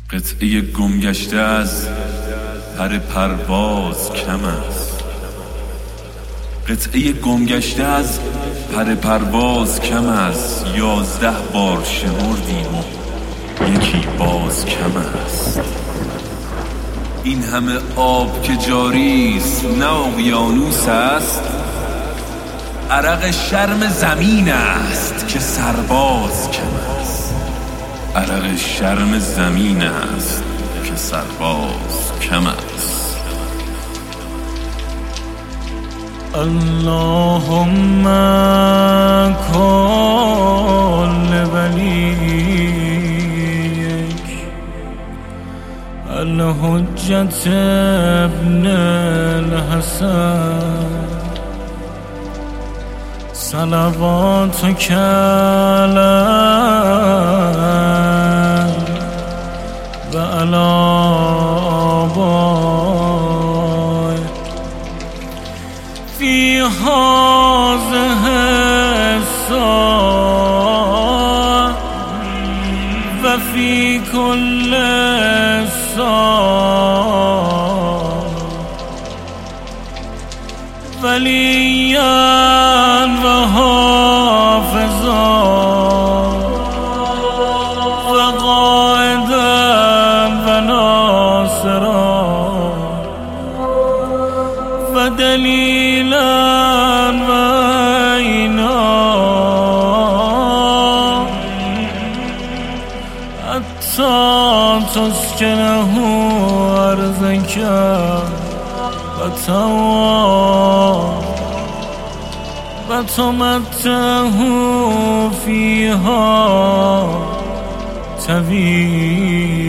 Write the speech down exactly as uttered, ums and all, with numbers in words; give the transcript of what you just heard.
قطعه گمگشته از پر پرواز کم است. قطعه گمگشته از پر پرواز کم است. یازده بار شمردیم و یکی باز کم است. این همه آب که جاری است نه اقیانوس است. عرق شرم زمین است که سرباز کم است. عرق شرم زمین است که سرباز کم است. اللهم کل ولیک الحجة ابن الحسن صلواتک علیه و علی آبائه فی هذه الساعة و فی کل ساعة ولیا و حافظا و قائدا و ناصرا و دلیلا و عینا حتی تسکنه ارضک و توا و تمتعه فیها طویلا.